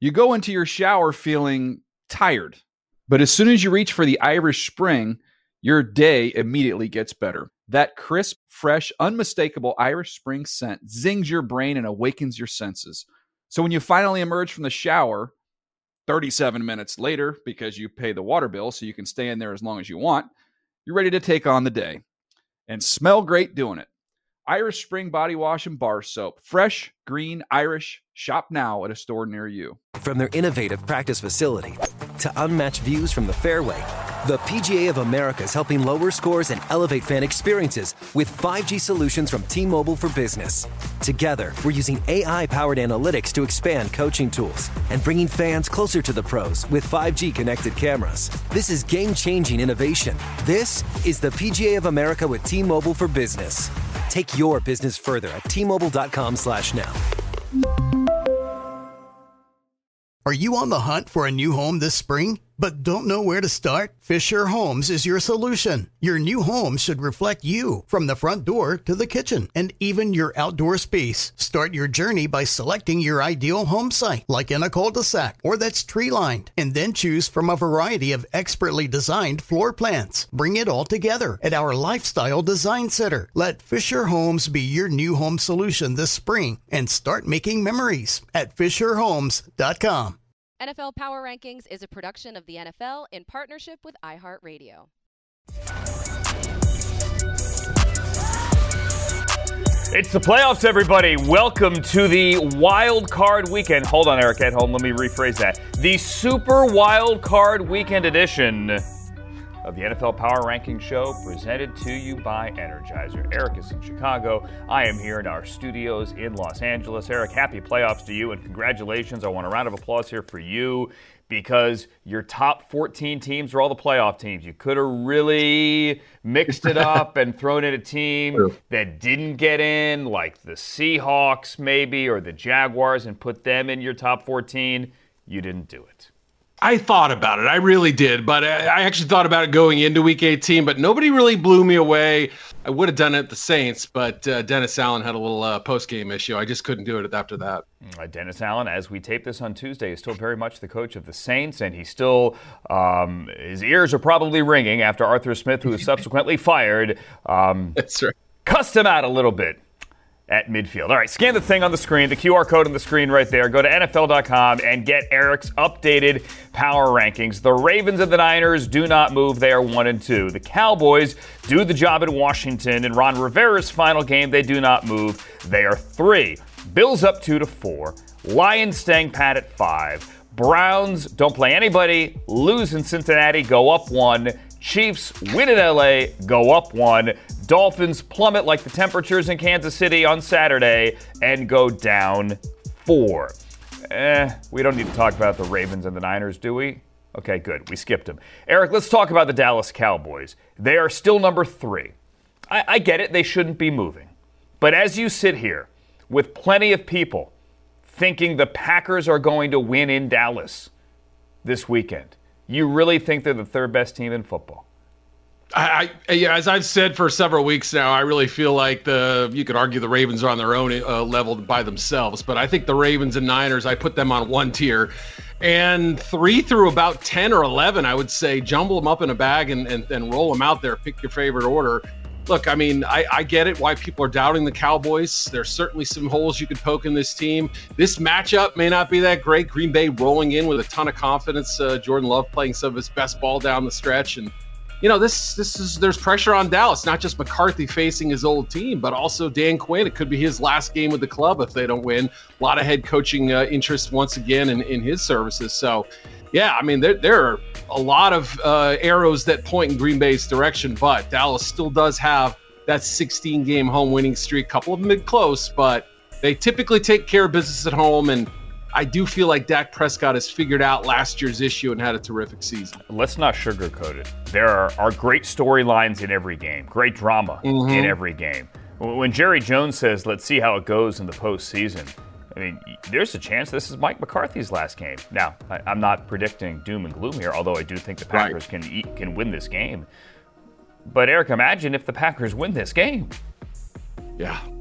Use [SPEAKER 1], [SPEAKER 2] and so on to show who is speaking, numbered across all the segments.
[SPEAKER 1] You go into your shower feeling tired, but as soon as you reach for the Irish Spring, your day immediately gets better. That crisp, fresh, unmistakable Irish Spring scent zings your brain and awakens your senses. So when you finally emerge from the shower 37 minutes later, because you pay the water bill so you can stay in there as long as you want, you're ready to take on the day and smell great doing it. Irish Spring Body Wash and Bar Soap. Fresh, green, Irish. Shop now at a store near you.
[SPEAKER 2] From their innovative practice facility to unmatched views from the fairway, the PGA of America is helping lower scores and elevate fan experiences with 5G solutions from T-Mobile for Business. Together, we're using AI-powered analytics to expand coaching tools and bringing fans closer to the pros with 5G connected cameras. This is game-changing innovation. This is the PGA of America with T-Mobile for Business. Take your business further at T-Mobile.com/now.
[SPEAKER 3] Are you on the hunt for a new home this spring, but don't know where to start? Fisher Homes is your solution. Your new home should reflect you, from the front door to the kitchen, and even your outdoor space. Start your journey by selecting your ideal home site, like in a cul-de-sac or that's tree-lined, and then choose from a variety of expertly designed floor plans. Bring it all together at our Lifestyle Design Center. Let Fisher Homes be your new home solution this spring and start making memories at FisherHomes.com.
[SPEAKER 4] NFL Power Rankings is a production of the NFL in partnership with iHeartRadio.
[SPEAKER 5] It's the playoffs, everybody. Welcome to the Wild Card Weekend. Hold on, Eric, at home. Let me rephrase that. The Super Wild Card Weekend edition of the NFL Power Rankings show, presented to you by Energizer. Eric is in Chicago. I am here in our studios in Los Angeles. Eric, happy playoffs to you, and congratulations. I want a round of applause here for you, because your top 14 teams are all the playoff teams. You could have really mixed it up and thrown in a team that didn't get in, like the Seahawks maybe, or the Jaguars, and put them in your top 14. You didn't do it.
[SPEAKER 6] I thought about it. I really did. But I actually thought about it going into Week 18, but nobody really blew me away. I would have done it at the Saints, but Dennis Allen had a little post-game issue. I just couldn't do it after that.
[SPEAKER 5] Dennis Allen, as we tape this on Tuesday, is still very much the coach of the Saints, and he's still, his ears are probably ringing after Arthur Smith, who was subsequently fired,
[SPEAKER 6] That's right,
[SPEAKER 5] cussed him out a little bit at midfield. All right, scan the thing on the screen, the QR code on the screen right there. Go to NFL.com and get Eric's updated power rankings. The Ravens and the Niners do not move. They are 1-2. The Cowboys do the job in Washington. In Ron Rivera's final game, they do not move. They are 3. Bills up 2-4. Lions staying pat at 5. Browns don't play anybody, lose in Cincinnati, go up 1. Chiefs win in LA, go up 1. Dolphins plummet like the temperatures in Kansas City on Saturday and go down 4. We don't need to talk about the Ravens and the Niners, do we? Okay, good. We skipped them. Eric, let's talk about the Dallas Cowboys. They are still number 3. I get it. They shouldn't be moving. But as you sit here with plenty of people thinking the Packers are going to win in Dallas this weekend, you really think they're the third best team in football?
[SPEAKER 6] As I've said for several weeks now, I really feel like you could argue the Ravens are on their own level by themselves, but I think the Ravens and Niners, I put them on one tier. And 3 through about 10 or 11, I would say, jumble them up in a bag and roll them out there. Pick your favorite order. Look, I mean, I get it why people are doubting the Cowboys. There's certainly some holes you could poke in this team. This matchup may not be that great. Green Bay rolling in with a ton of confidence. Jordan Love playing some of his best ball down the stretch. And, you know, there's pressure on Dallas, not just McCarthy facing his old team, but also Dan Quinn. It could be his last game with the club if they don't win. A lot of head coaching interest once again in his services. So, yeah, I mean, there are a lot of arrows that point in Green Bay's direction, but Dallas still does have that 16-game home winning streak. A couple of them mid close, but they typically take care of business at home, and I do feel like Dak Prescott has figured out last year's issue and had a terrific season.
[SPEAKER 5] Let's not sugarcoat it. There are great storylines in every game, great drama in every game. When Jerry Jones says, let's see how it goes in the postseason, I mean, there's a chance this is Mike McCarthy's last game. Now, I'm not predicting doom and gloom here, although I do think the Packers can win this game. But, Eric, imagine if the Packers win this game.
[SPEAKER 6] Yeah.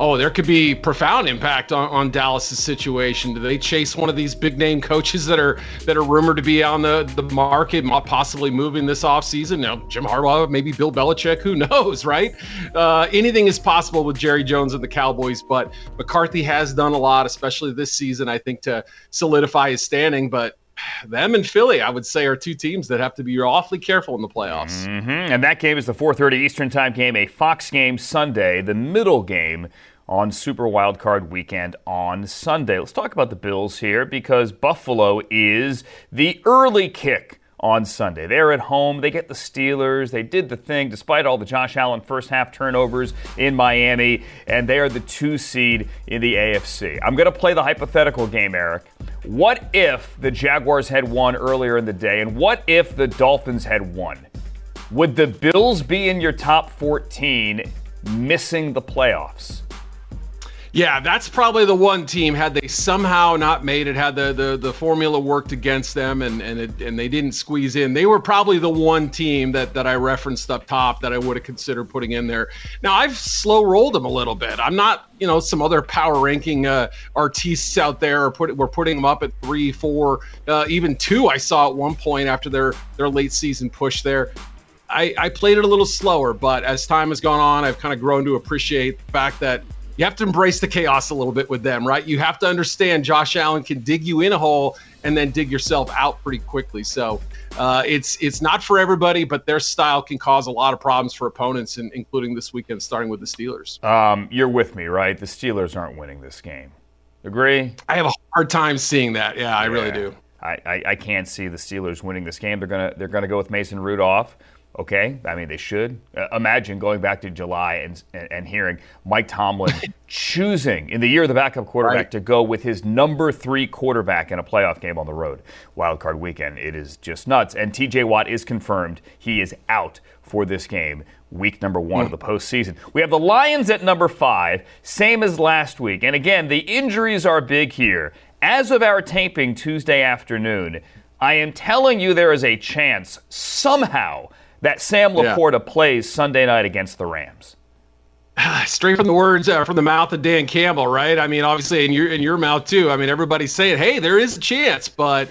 [SPEAKER 6] there could be profound impact on Dallas's situation. Do they chase one of these big name coaches that are rumored to be on the market, possibly moving this offseason? Now, Jim Harbaugh, maybe Bill Belichick, who knows, right? Anything is possible with Jerry Jones and the Cowboys, but McCarthy has done a lot, especially this season, I think, to solidify his standing. But them and Philly, I would say, are two teams that have to be awfully careful in the playoffs.
[SPEAKER 5] Mm-hmm. And that game is the 4:30 Eastern Time game, a Fox game Sunday, the middle game on Super Wildcard Weekend on Sunday. Let's talk about the Bills here, because Buffalo is the early kick on Sunday. They're at home. They get the Steelers. They did the thing despite all the Josh Allen first half turnovers in Miami, and they are the 2 seed in the AFC. I'm going to play the hypothetical game, Eric. What if the Jaguars had won earlier in the day, and what if the Dolphins had won? Would the Bills be in your top 14 missing the playoffs?
[SPEAKER 6] Yeah, that's probably the one team, had they somehow not made it, had the formula worked against them and they didn't squeeze in, they were probably the one team that I referenced up top that I would have considered putting in there. Now, I've slow rolled them a little bit. I'm not, some other power ranking artistes out there we're putting them up at 3, 4, even 2 I saw at one point after their late season push there. I played it a little slower, but as time has gone on, I've kind of grown to appreciate the fact that you have to embrace the chaos a little bit with them, right? You have to understand Josh Allen can dig you in a hole and then dig yourself out pretty quickly. So it's not for everybody, but their style can cause a lot of problems for opponents, including this weekend, starting with the Steelers.
[SPEAKER 5] You're with me, right? The Steelers aren't winning this game. Agree?
[SPEAKER 6] I have a hard time seeing that. Yeah, I really do.
[SPEAKER 5] I can't see the Steelers winning this game. They're gonna go with Mason Rudolph. Okay, I mean, they should. Imagine going back to July and hearing Mike Tomlin choosing, in the year of the backup quarterback, to go with his number 3 quarterback in a playoff game on the road. Wildcard weekend, it is just nuts. And TJ Watt is confirmed. He is out for this game, week number 1 of the postseason. We have the Lions at number 5, same as last week. And again, the injuries are big here. As of our taping Tuesday afternoon, I am telling you there is a chance somehow that Sam Laporta plays Sunday night against the Rams.
[SPEAKER 6] Straight from the words from the mouth of Dan Campbell, right? I mean, obviously in your mouth too. I mean, everybody's saying, hey, there is a chance, but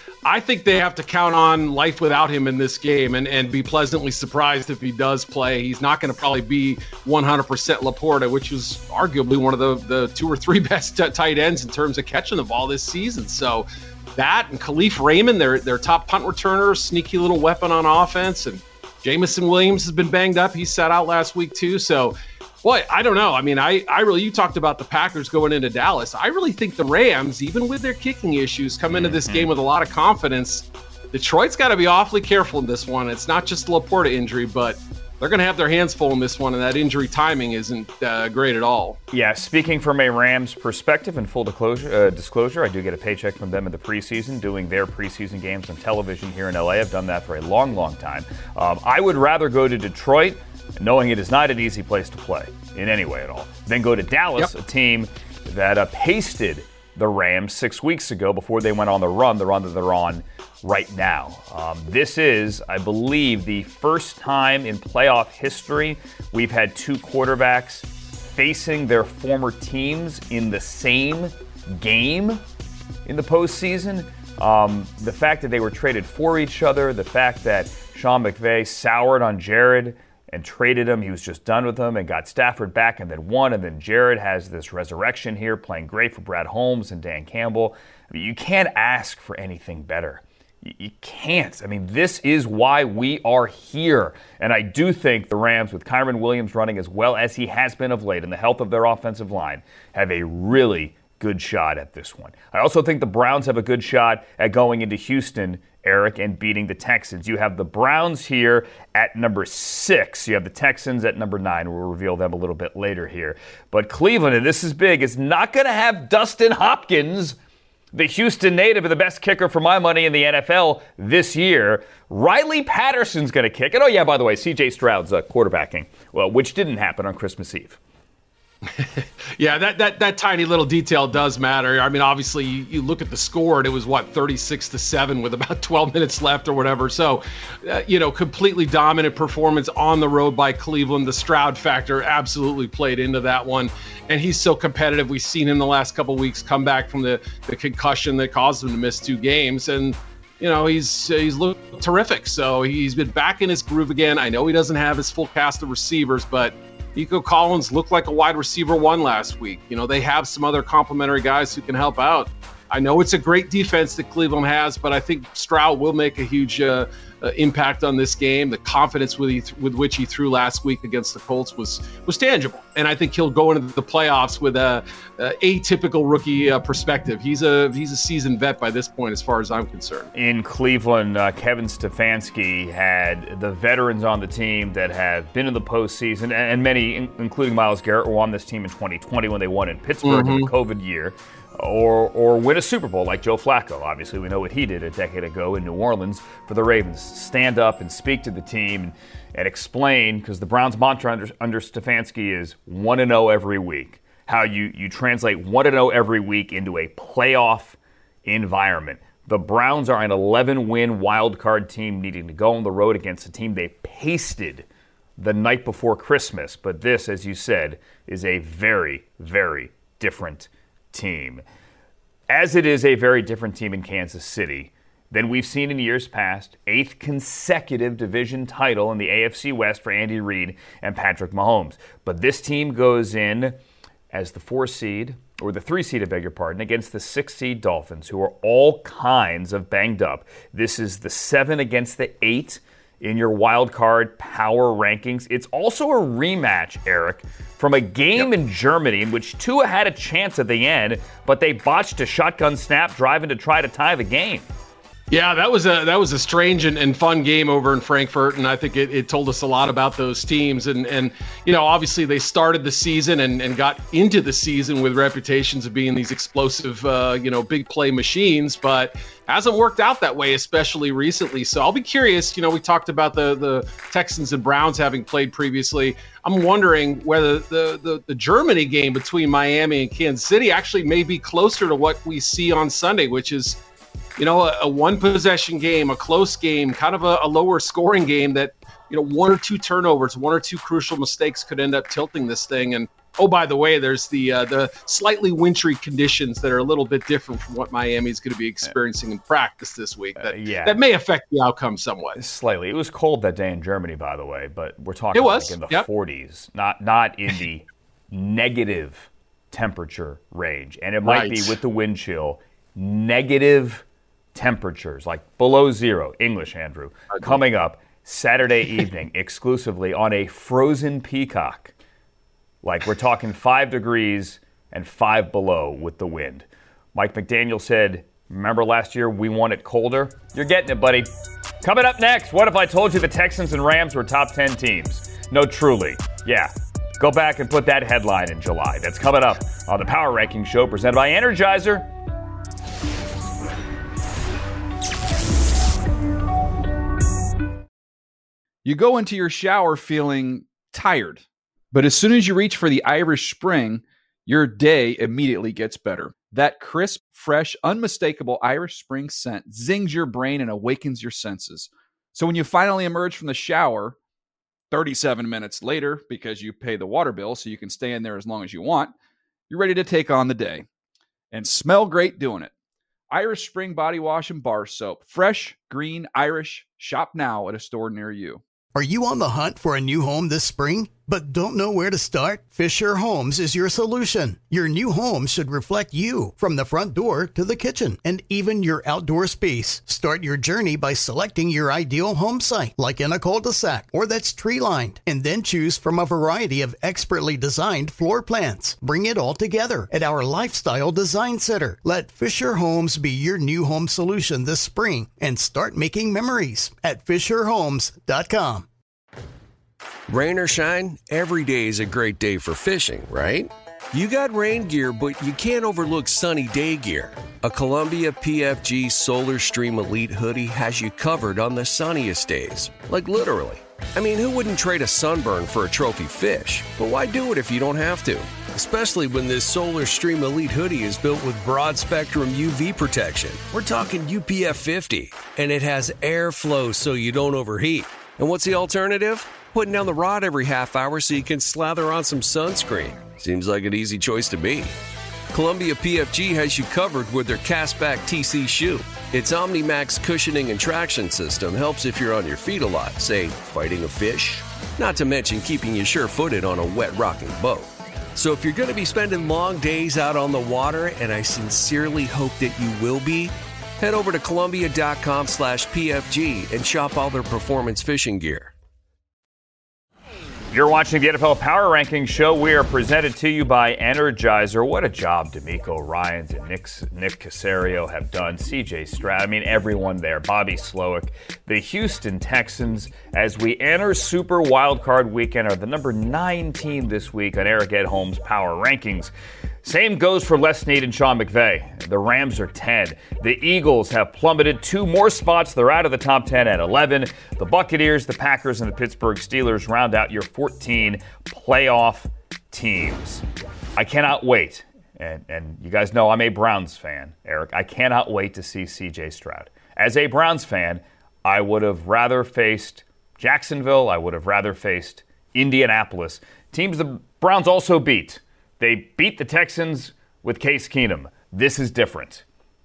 [SPEAKER 6] I think they have to count on life without him in this game and be pleasantly surprised if he does play. He's not going to probably be 100% Laporta, which was arguably one of the 2 or 3 best tight ends in terms of catching the ball this season. So that and Khalif Raymond, their top punt returner, sneaky little weapon on offense, and Jameson Williams has been banged up. He sat out last week too. So, boy, I don't know. I mean, I really, you talked about the Packers going into Dallas. I really think the Rams, even with their kicking issues, come into this game with a lot of confidence. Detroit's got to be awfully careful in this one. It's not just a Laporta injury, but they're going to have their hands full in this one, and that injury timing isn't great at all. Yeah, speaking from a Rams perspective and full disclosure, I do get a paycheck from them in the preseason, doing their preseason games on television here in LA. I've done that for a long, long time. I would rather go to Detroit, knowing it is not an easy place to play in any way at all, than go to Dallas, a team that pasted the Rams 6 weeks ago before they went on the run that they're on right now. This is, I believe, the first time in playoff history we've had 2 quarterbacks facing their former teams in the same game in the postseason. The fact that they were traded for each other, the fact that Sean McVay soured on Jared and traded him. He was just done with him and got Stafford back and then won. And then Jared has this resurrection here, playing great for Brad Holmes and Dan Campbell. I mean, you can't ask for anything better. You can't. I mean, this is why we are here. And I do think the Rams, with Kyren Williams running as well as he has been of late and the health of their offensive line, have a really good shot at this one. I also think the Browns have a good shot at going into Houston, Eric, and beating the Texans. You have the Browns here at number 6. You have the Texans at number 9. We'll reveal them a little bit later here. But Cleveland, and this is big, is not going to have Dustin Hopkins, the Houston native and the best kicker for my money in the NFL this year. Riley Patterson's going to kick it. Oh, yeah, by the way, C.J. Stroud's quarterbacking, well, which didn't happen on Christmas Eve. Yeah, that tiny little detail does matter. I mean, obviously, you look at the score, and it was, 36-7 with about 12 minutes left or whatever. So, completely dominant performance on the road by Cleveland. The Stroud factor absolutely played into that one. And he's so competitive. We've seen him the last couple of weeks come back from the concussion that caused him to miss 2 games. And, he's looked terrific. So he's been back in his groove again. I know he doesn't have his full cast of receivers, but Nico Collins looked like a wide receiver 1 last week. They have some other complementary guys who can help out. I know it's a great defense that Cleveland has, but I think Stroud will make a huge impact on this game. The confidence with which he threw last week against the Colts was tangible, and I think he'll go into the playoffs with a atypical rookie perspective. He's a seasoned vet by this point, as far as I'm concerned.
[SPEAKER 5] In Cleveland, Kevin Stefanski had the veterans on the team that have been in the postseason, and many, including Myles Garrett, were on this team in 2020 when they won in Pittsburgh in the COVID year. Or win a Super Bowl like Joe Flacco. Obviously, we know what he did a decade ago in New Orleans for the Ravens. Stand up and speak to the team and explain, because the Browns' mantra under Stefanski is 1-0 every week. How you translate 1-0 every week into a playoff environment. The Browns are an 11-win wildcard team needing to go on the road against a team they pasted the night before Christmas. But this, as you said, is a very, very different team. As it is a very different team in Kansas City than we've seen in years past. 8th consecutive division title in the AFC West for Andy Reid and Patrick Mahomes. But this team goes in as the 3 seed, against the 6 seed Dolphins, who are all kinds of banged up. This is the 7 against the 8 in your wild card power rankings. It's also a rematch, Eric, from a game in Germany in which Tua had a chance at the end, but they botched a shotgun snap driving to try to tie the game.
[SPEAKER 6] Yeah, that was a strange and fun game over in Frankfurt, and I think it told us a lot about those teams. And obviously they started the season and got into the season with reputations of being these explosive, big play machines, but hasn't worked out that way, especially recently. So I'll be curious. We talked about the Texans and Browns having played previously. I'm wondering whether the Germany game between Miami and Kansas City actually may be closer to what we see on Sunday, which is a one-possession game, a close game, kind of a lower scoring game that, 1 or 2 turnovers, 1 or 2 crucial mistakes could end up tilting this thing. And, oh, by the way, there's the slightly wintry conditions that are a little bit different from what Miami's going to be experiencing in practice this week. That may affect the outcome somewhat.
[SPEAKER 5] Slightly. It was cold that day in Germany, by the way, but we're talking like in the 40s, not in the negative temperature range. And it might be, with the wind chill, negative temperatures, like below 0, English, Andrew, coming up Saturday evening exclusively on a frozen Peacock. Like, we're talking 5 degrees and 5 below with the wind. Mike McDaniel said, remember last year we won it colder? You're getting it, buddy. Coming up next, what if I told you the Texans and Rams were top 10 teams? No, truly. Yeah. Go back and put that headline in July. That's coming up on the Power Ranking Show presented by Energizer.
[SPEAKER 1] You go into your shower feeling tired, but as soon as you reach for the Irish Spring, your day immediately gets better. That crisp, fresh, unmistakable Irish Spring scent zings your brain and awakens your senses. So when you finally emerge from the shower 37 minutes later, because you pay the water bill so you can stay in there as long as you want, you're ready to take on the day and smell great doing it. Irish Spring Body Wash and Bar Soap. Fresh, green, Irish. Shop now at a store near you.
[SPEAKER 3] Are you on the hunt for a new home this spring, but don't know where to start? Fisher Homes is your solution. Your new home should reflect you, from the front door to the kitchen and even your outdoor space. Start your journey by selecting your ideal home site, like in a cul-de-sac or that's tree-lined, and then choose from a variety of expertly designed floor plans. Bring it all together at our Lifestyle Design Center. Let Fisher Homes be your new home solution this spring and start making memories at FisherHomes.com.
[SPEAKER 7] Rain or shine, every day is a great day for fishing, right? You got rain gear, but you can't overlook sunny day gear. A Columbia PFG Solar Stream Elite hoodie has you covered on the sunniest days. Like literally. I mean, who wouldn't trade a sunburn for a trophy fish? But why do it if you don't have to? especially when this Solar Stream Elite hoodie is built with broad-spectrum UV protection. We're talking UPF 50, and it has airflow so you don't overheat. And what's the alternative? Putting down the rod every half hour so you can slather on some sunscreen. Seems like an easy choice to me. Columbia PFG has you covered with their Castback TC shoe. Its OmniMax cushioning and traction system helps if you're on your feet a lot, say, fighting a fish. Not to mention keeping you sure-footed on a wet rocking boat. So if you're going to be spending long days out on the water, and I sincerely hope that you will be, head over to Columbia.com/PFG and shop all their performance fishing gear.
[SPEAKER 5] You're watching the NFL Power Rankings show. We are presented to you by Energizer. What a job DeMeco Ryans and Nick Caserio have done. CJ Stroud, I mean, everyone there. Bobby Slowick. The Houston Texans, as we enter Super Wildcard Weekend, are the number 9 team this week on Eric Edholm's Power Rankings. Same goes for Les Snead and Sean McVay. The Rams are 10. The Eagles have plummeted 2 more spots. They're out of the top 10 at 11. The Buccaneers, the Packers, and the Pittsburgh Steelers round out your 14 playoff teams. I cannot wait. And you guys know I'm a Browns fan, Eric. I cannot wait to see CJ Stroud. As a Browns fan, I would have rather faced Jacksonville. I would have rather faced Indianapolis. Teams the Browns also beat. They beat the Texans with Case Keenum. This is different.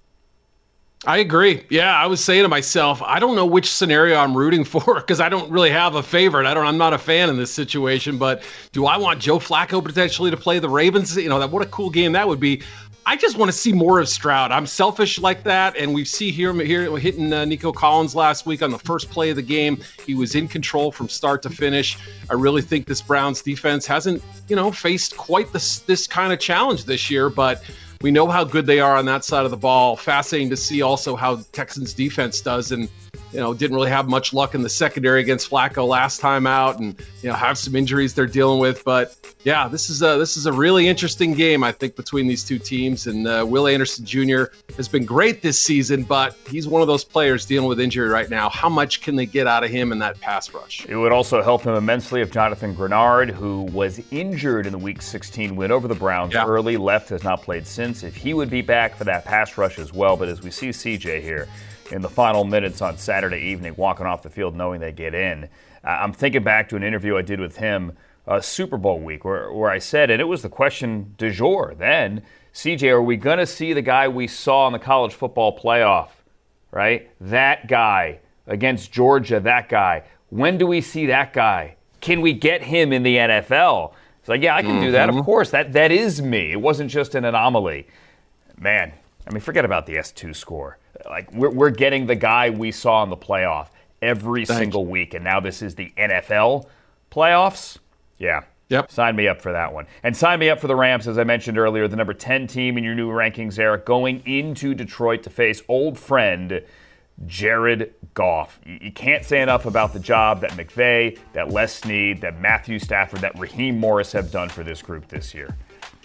[SPEAKER 6] I agree. Yeah, I was saying to myself, I don't know which scenario I'm rooting for because I don't really have a favorite. I'm not a fan in this situation, but do I want Joe Flacco potentially to play the Ravens? What a cool game that would be. I just want to see more of Stroud. I'm selfish like that, and we see him here hitting Nico Collins last week on the first play of the game. He was in control from start to finish. I really think this Browns defense hasn't, faced quite this kind of challenge this year, but we know how good they are on that side of the ball. Fascinating to see also how Texans defense does, and didn't really have much luck in the secondary against Flacco last time out, and have some injuries they're dealing with. But yeah, this is a really interesting game, I think, between these two teams. And Will Anderson Jr. has been great this season, but he's one of those players dealing with injury right now. How much can they get out of him in that pass rush?
[SPEAKER 5] It would also help him immensely if Jonathan Grenard, who was injured in the Week 16 win over the Browns early, left, has not played since, if he would be back for that pass rush as well. But as we see CJ here in the final minutes on Saturday evening, walking off the field knowing they get in, I'm thinking back to an interview I did with him Super Bowl week where I said, and it was the question du jour then, CJ, are we going to see the guy we saw in the college football playoff, right? That guy against Georgia, that guy. When do we see that guy? Can we get him in the NFL? It's like, yeah, I can do that. Of course, that is me. It wasn't just an anomaly. Man, forget about the S2 score. Like, we're getting the guy we saw in the playoff every single week, and now this is the NFL playoffs? Yeah.
[SPEAKER 6] Yep.
[SPEAKER 5] Sign me up for that one. And sign me up for the Rams, as I mentioned earlier, the number 10 team in your new rankings, Eric, going into Detroit to face old friend Jared Goff. You can't say enough about the job that McVay, that Les Snead, that Matthew Stafford, that Raheem Morris have done for this group this year.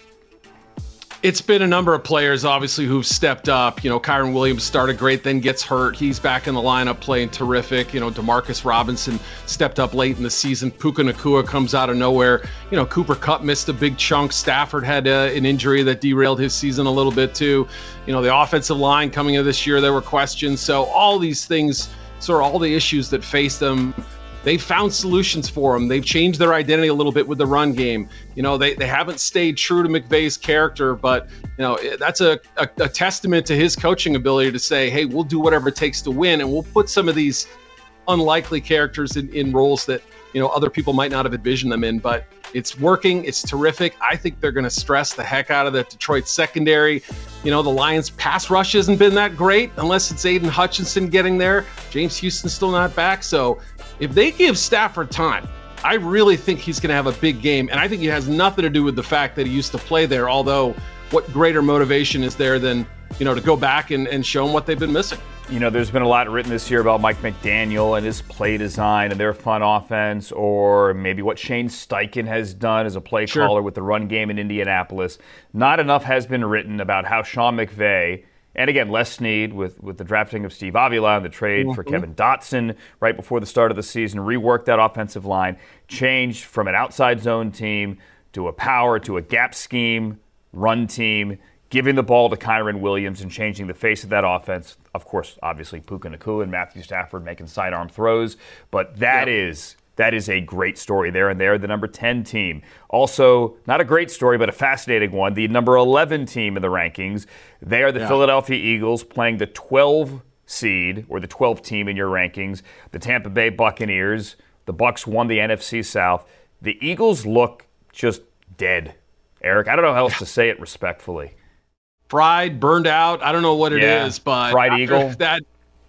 [SPEAKER 6] It's been a number of players, obviously, who've stepped up. Kyron Williams started great, then gets hurt. He's back in the lineup playing terrific. Demarcus Robinson stepped up late in the season. Puka Nacua comes out of nowhere. Cooper Kupp missed a big chunk. Stafford had an injury that derailed his season a little bit, too. The offensive line coming into this year, there were questions. So all these things, sort of all the issues that face them, they've found solutions for them. They've changed their identity a little bit with the run game. They haven't stayed true to McVay's character, but that's a testament to his coaching ability to say, hey, we'll do whatever it takes to win, and we'll put some of these unlikely characters in roles that other people might not have envisioned them in. But it's working. It's terrific. I think they're going to stress the heck out of the Detroit secondary. The Lions' pass rush hasn't been that great unless it's Aiden Hutchinson getting there. James Houston's still not back, so if they give Stafford time, I really think he's going to have a big game. And I think it has nothing to do with the fact that he used to play there, although what greater motivation is there than, to go back and show them what they've been missing.
[SPEAKER 5] There's been a lot written this year about Mike McDaniel and his play design and their fun offense, or maybe what Shane Steichen has done as a play caller with the run game in Indianapolis. Not enough has been written about how Sean McVay, and again, Les Snead with the drafting of Steve Avila and the trade for Kevin Dotson right before the start of the season, reworked that offensive line, changed from an outside zone team to a power, to a gap scheme, run team, giving the ball to Kyren Williams and changing the face of that offense. Of course, obviously, Puka Nacua and Matthew Stafford making sidearm throws. But that is a great story there. And they're the number 10 team. Also, not a great story, but a fascinating one. The number 11 team in the rankings. They are the Philadelphia Eagles playing the 12 seed, or the 12th team in your rankings. The Tampa Bay Buccaneers. The Bucs won the NFC South. The Eagles look just dead, Eric. I don't know how else to say it respectfully.
[SPEAKER 6] Fried, burned out. I don't know what it is, but
[SPEAKER 5] fried eagle.
[SPEAKER 6] That,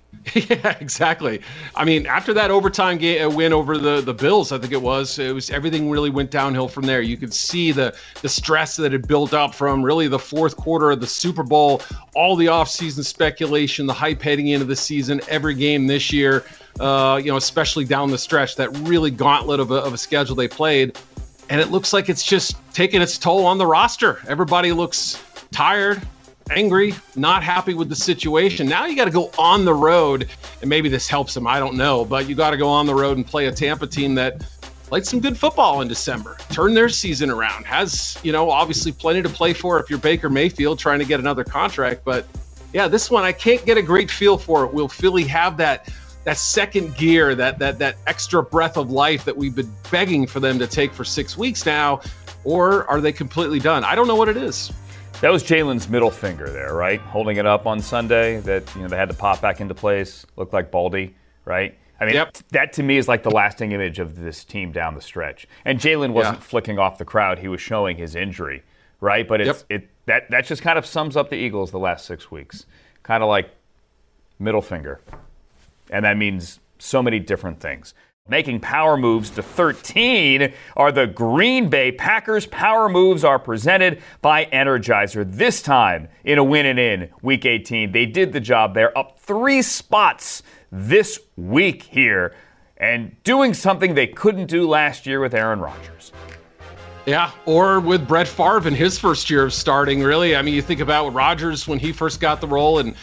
[SPEAKER 6] yeah, exactly. I mean, after that overtime win over the Bills, I think it was everything really went downhill from there. You could see the stress that had built up from really the fourth quarter of the Super Bowl, all the offseason speculation, the hype heading into the season, every game this year, especially down the stretch, that really gauntlet of a schedule they played. And it looks like it's just taking its toll on the roster. Everybody looks tired, angry, not happy with the situation. Now you got to go on the road, and maybe this helps them, I don't know, but you got to go on the road and play a Tampa team that played some good football in December, turned their season around, has, obviously plenty to play for if you're Baker Mayfield trying to get another contract. But yeah, this one I can't get a great feel for it. Will Philly have that second gear, that extra breath of life that we've been begging for them to take for 6 weeks now, or are they completely done? I don't know what it is.
[SPEAKER 5] That was Jalen's middle finger there, right? Holding it up on Sunday that, they had to pop back into place. Looked like Baldy, right? I mean, That to me is like the lasting image of this team down the stretch. And Jalen wasn't flicking off the crowd. He was showing his injury, right? But that just kind of sums up the Eagles the last 6 weeks. Kind of like middle finger. And that means so many different things. Making power moves to 13 are the Green Bay Packers. Power moves are presented by Energizer. This time in a win and in Week 18. They did the job there, up 3 spots this week here, and doing something they couldn't do last year with Aaron Rodgers.
[SPEAKER 6] Yeah, or with Brett Favre in his first year of starting, really. I mean, you think about Rodgers when he first got the role in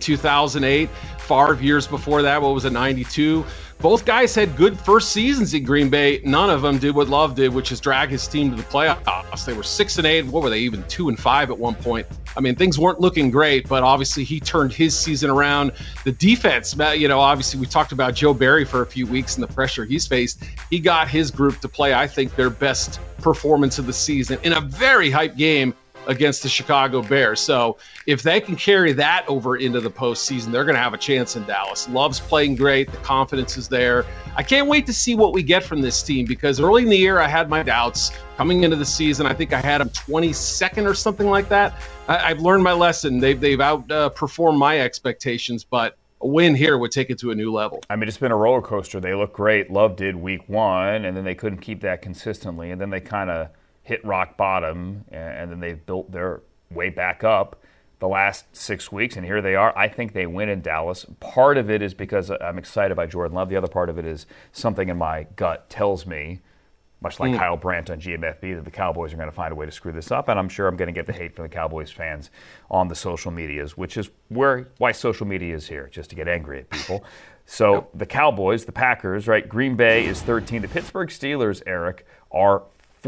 [SPEAKER 6] 2008, Favre years before that, 92? Both guys had good first seasons in Green Bay. None of them did what Love did, which is drag his team to the playoffs. They were 6-8. What were they, even 2-5 at one point? I mean, things weren't looking great, but obviously he turned his season around. The defense, obviously we talked about Joe Barry for a few weeks and the pressure he's faced. He got his group to play, I think, their best performance of the season in a very hype game against the Chicago Bears. So if they can carry that over into the postseason, they're going to have a chance in Dallas. Love's playing great. The confidence is there. I can't wait to see what we get from this team, because early in the year I had my doubts. Coming into the season, I think I had them 22nd or something like that. I've learned my lesson. They've outperformed my expectations, but a win here would take it to a new level.
[SPEAKER 5] I mean, it's been a roller coaster. They look great. Love did week 1, and then they couldn't keep that consistently, and then they kind of hit rock bottom, and then they've built their way back up the last 6 weeks, and here they are. I think they win in Dallas. Part of it is because I'm excited by Jordan Love. The other part of it is something in my gut tells me, much like Kyle Brandt on GMFB, that the Cowboys are going to find a way to screw this up, and I'm sure I'm going to get the hate from the Cowboys fans on the social medias, which is why social media is here, just to get angry at people. So the Cowboys, the Packers, right? Green Bay is 13. The Pittsburgh Steelers, Eric, are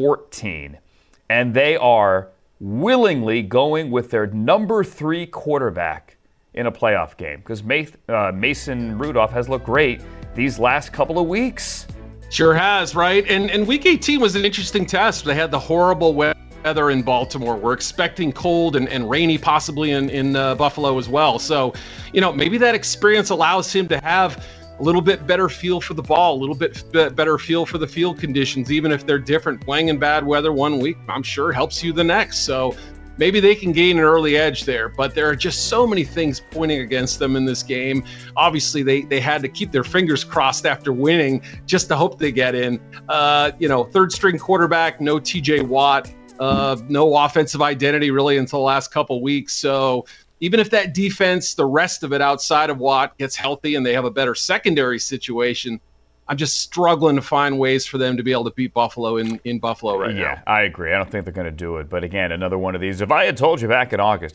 [SPEAKER 5] 14, and they are willingly going with their number 3 quarterback in a playoff game, because Mason Rudolph has looked great these last couple of weeks.
[SPEAKER 6] Sure has, right? And Week 18 was an interesting test. They had the horrible weather in Baltimore. We're expecting cold and rainy possibly in Buffalo as well. So, maybe that experience allows him to have a little bit better feel for the ball, a little bit better feel for the field conditions, even if they're different. Playing in bad weather one week, I'm sure, helps you the next. So maybe they can gain an early edge there, but there are just so many things pointing against them in this game. Obviously, they had to keep their fingers crossed after winning just to hope they get in. Third-string quarterback, no TJ Watt, no offensive identity really until the last couple weeks. So even if that defense, the rest of it outside of Watt, gets healthy and they have a better secondary situation, I'm just struggling to find ways for them to be able to beat Buffalo in Buffalo right now.
[SPEAKER 5] Yeah, I agree. I don't think they're going to do it. But again, another one of these. If I told you back in August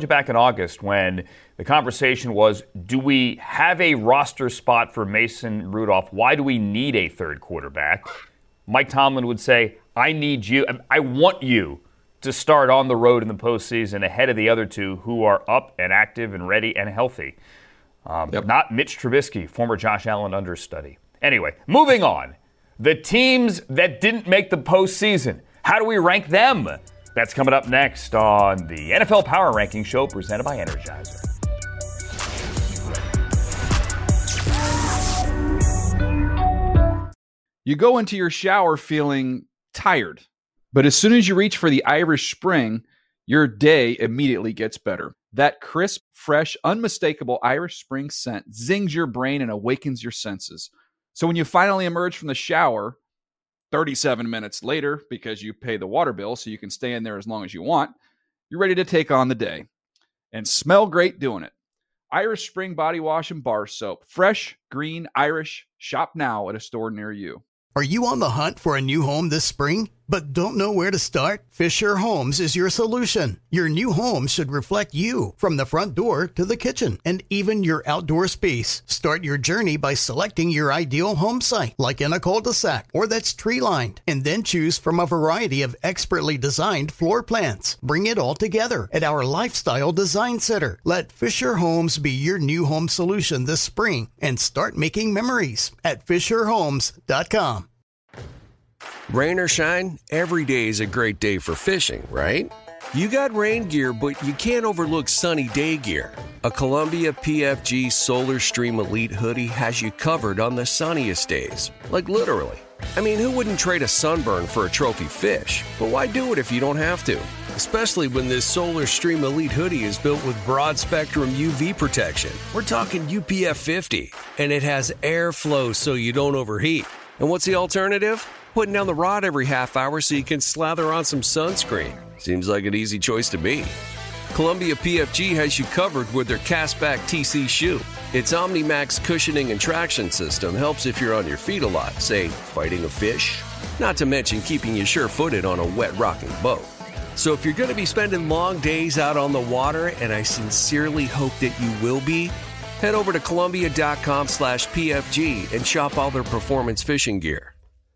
[SPEAKER 5] when the conversation was, do we have a roster spot for Mason Rudolph? Why do we need a third quarterback? Mike Tomlin would say, I want you to start on the road in the postseason ahead of the other two who are up and active and ready and healthy. Not Mitch Trubisky, former Josh Allen understudy. Anyway, moving on. The teams that didn't make the postseason, how do we rank them? That's coming up next on the NFL Power Ranking Show presented by Energizer.
[SPEAKER 1] You go into your shower feeling tired, but as soon as you reach for the Irish Spring, your day immediately gets better. That crisp, fresh, unmistakable Irish Spring scent zings your brain and awakens your senses. So when you finally emerge from the shower, 37 minutes later, because you pay the water bill so you can stay in there as long as you want, you're ready to take on the day. And smell great doing it. Irish Spring Body Wash and Bar Soap. Fresh, green, Irish. Shop now at a store near you.
[SPEAKER 3] Are you on the hunt for a new home this spring, but don't know where to start? Fisher Homes is your solution. Your new home should reflect you, from the front door to the kitchen and even your outdoor space. Start your journey by selecting your ideal home site, like in a cul-de-sac or that's tree-lined, and then choose from a variety of expertly designed floor plans. Bring it all together at our Lifestyle Design Center. Let Fisher Homes be your new home solution this spring and start making memories at FisherHomes.com.
[SPEAKER 7] Rain or shine, every day is a great day for fishing, right? You got rain gear, but you can't overlook sunny day gear. A Columbia PFG Solar Stream Elite hoodie has you covered on the sunniest days. Like literally. I mean, who wouldn't trade a sunburn for a trophy fish? But why do it if you don't have to? Especially when this Solar Stream Elite hoodie is built with broad spectrum UV protection. We're talking UPF 50, and it has airflow so you don't overheat. And what's the alternative? Putting down the rod every half hour so you can slather on some sunscreen. Seems like an easy choice to me. Columbia PFG has you covered with their Castback TC shoe. Its OmniMax cushioning and traction system helps if you're on your feet a lot, say, fighting a fish. Not to mention keeping you sure-footed on a wet rocking boat. So if you're going to be spending long days out on the water, and I sincerely hope that you will be, head over to Columbia.com/PFG and shop all their performance fishing gear.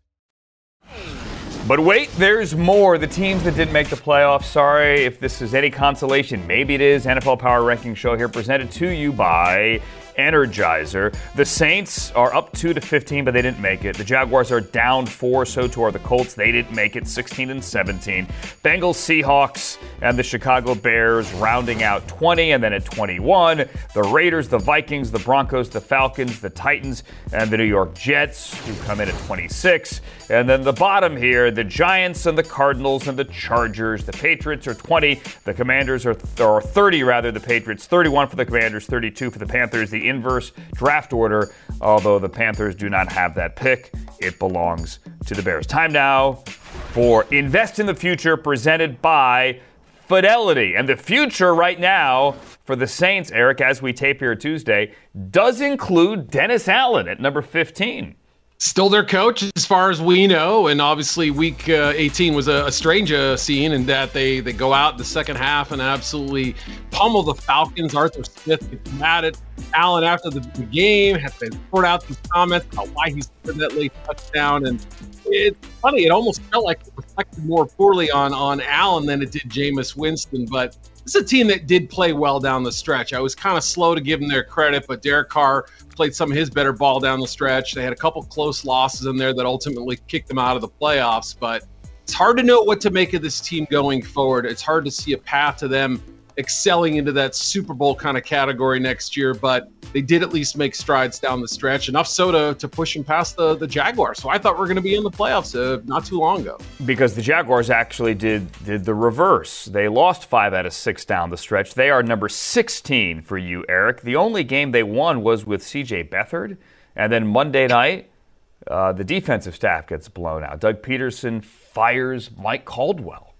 [SPEAKER 5] But wait, there's more. The teams that didn't make the playoffs, sorry if this is any consolation. Maybe it is. NFL Power Ranking Show here, presented to you by Energizer. The Saints are up 2-15, but they didn't make it. The Jaguars are down 4, so too are the Colts. They didn't make it, 16-17. Bengals, Seahawks, and the Chicago Bears rounding out 20, and then at 21, the Raiders, the Vikings, the Broncos, the Falcons, the Titans, and the New York Jets, who come in at 26. And then the bottom here, the Giants and the Cardinals and the Chargers. The Patriots are 20. The Commanders are 30, rather. The Patriots 31 for the Commanders, 32 for the Panthers. The inverse draft order, although the Panthers do not have that pick. It belongs to the Bears. Time now for Invest in the Future, presented by Fidelity. And the future right now for the Saints, Eric, as we tape here Tuesday, does include Dennis Allen at number 15.
[SPEAKER 6] Still their coach as far as we know, and obviously week 18 was a strange scene in that they go out in the second half and absolutely pummel the Falcons. Arthur Smith gets mad at Allen after the game, has to sort out these comments about why he scored that late touchdown, and it's funny, it almost felt like it reflected more poorly on Allen than it did Jameis Winston, but this is a team that did play well down the stretch. I was kind of slow to give them their credit, but Derek Carr played some of his better ball down the stretch. They had a couple close losses in there that ultimately kicked them out of the playoffs, but it's hard to know what to make of this team going forward. It's hard to see a path to them excelling into that Super Bowl kind of category next year, but they did at least make strides down the stretch, enough so to push them past the Jaguars. So I thought we were going to be in the playoffs not too long ago. Because
[SPEAKER 5] the Jaguars actually did the reverse. They lost 5 out of 6 down the stretch. They are number 16 for you, Eric. The only game they won was with C.J. Beathard, and then Monday night, the defensive staff gets blown out. Doug Peterson fires Mike Caldwell.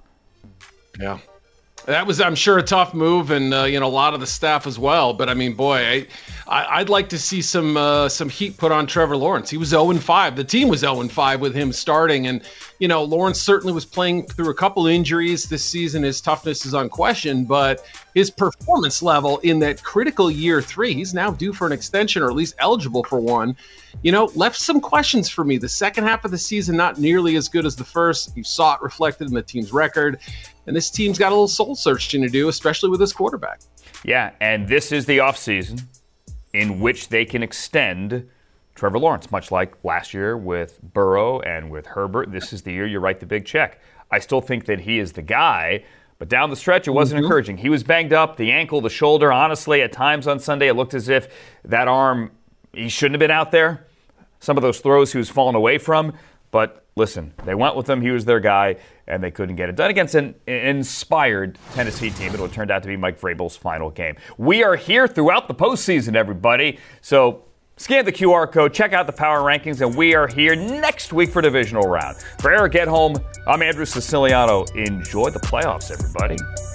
[SPEAKER 6] Yeah. That was, I'm sure, a tough move, and a lot of the staff as well. But I mean, boy, I'd like to see some heat put on Trevor Lawrence. He was 0-5. The team was 0-5 with him starting. And, Lawrence certainly was playing through a couple injuries this season. His toughness is unquestioned, but his performance level in that critical year 3, he's now due for an extension or at least eligible for one, left some questions for me. The second half of the season, not nearly as good as the first. You saw it reflected in the team's record. And this team's got a little soul searching to do, especially with his quarterback.
[SPEAKER 5] Yeah, and this is the offseason in which they can extend Trevor Lawrence, much like last year with Burrow and with Herbert. This is the year you write the big check. I still think that he is the guy, but down the stretch, it wasn't encouraging. He was banged up, the ankle, the shoulder. Honestly, at times on Sunday, it looked as if that arm, he shouldn't have been out there. Some of those throws he was falling away from. But listen, they went with him. He was their guy, and they couldn't get it done against an inspired Tennessee team. It turned out to be Mike Vrabel's final game. We are here throughout the postseason, everybody. So scan the QR code, check out the power rankings, and we are here next week for divisional round. For Eric Edholm, I'm Andrew Siciliano. Enjoy the playoffs, everybody.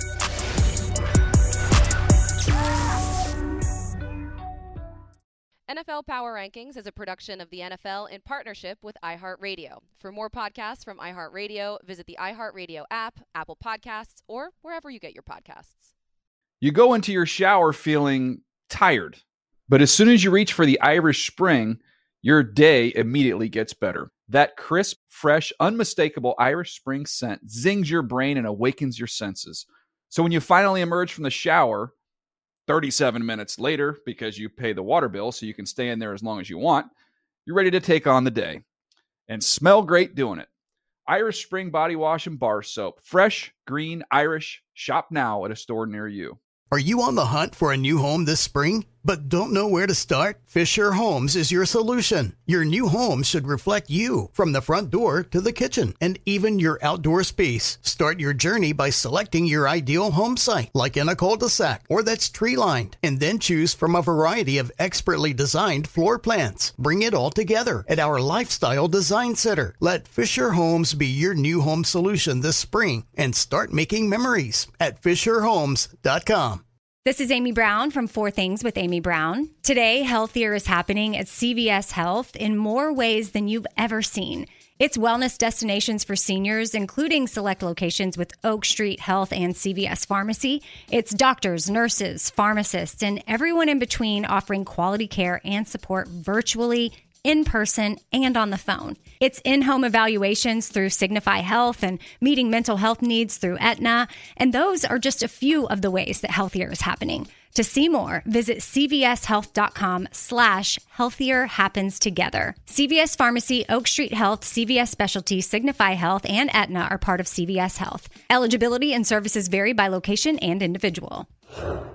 [SPEAKER 4] NFL Power Rankings is a production of the NFL in partnership with iHeartRadio. For more podcasts from iHeartRadio, visit the iHeartRadio app, Apple Podcasts, or wherever you get your podcasts.
[SPEAKER 1] You go into your shower feeling tired, but as soon as you reach for the Irish Spring, your day immediately gets better. That crisp, fresh, unmistakable Irish Spring scent zings your brain and awakens your senses. So when you finally emerge from the shower 37 minutes later, because you pay the water bill so you can stay in there as long as you want, you're ready to take on the day and smell great doing it. Irish Spring Body Wash and Bar Soap. Fresh, green, Irish. Shop now at a store near you.
[SPEAKER 3] Are you on the hunt for a new home this spring, but don't know where to start? Fisher Homes is your solution. Your new home should reflect you, from the front door to the kitchen, and even your outdoor space. Start your journey by selecting your ideal home site, like in a cul-de-sac or that's tree-lined, and then choose from a variety of expertly designed floor plans. Bring it all together at our Lifestyle Design Center. Let Fisher Homes be your new home solution this spring and start making memories at FisherHomes.com.
[SPEAKER 8] This is Amy Brown from 4 Things with Amy Brown. Today, healthier is happening at CVS Health in more ways than you've ever seen. It's wellness destinations for seniors, including select locations with Oak Street Health and CVS Pharmacy. It's doctors, nurses, pharmacists, and everyone in between offering quality care and support virtually, in person, and on the phone. It's in-home evaluations through Signify Health and meeting mental health needs through Aetna. And those are just a few of the ways that healthier is happening. To see more, visit cvshealth.com/healthier happens together. CVS Pharmacy, Oak Street Health, CVS Specialty, Signify Health, and Aetna are part of CVS Health. Eligibility and services vary by location and individual.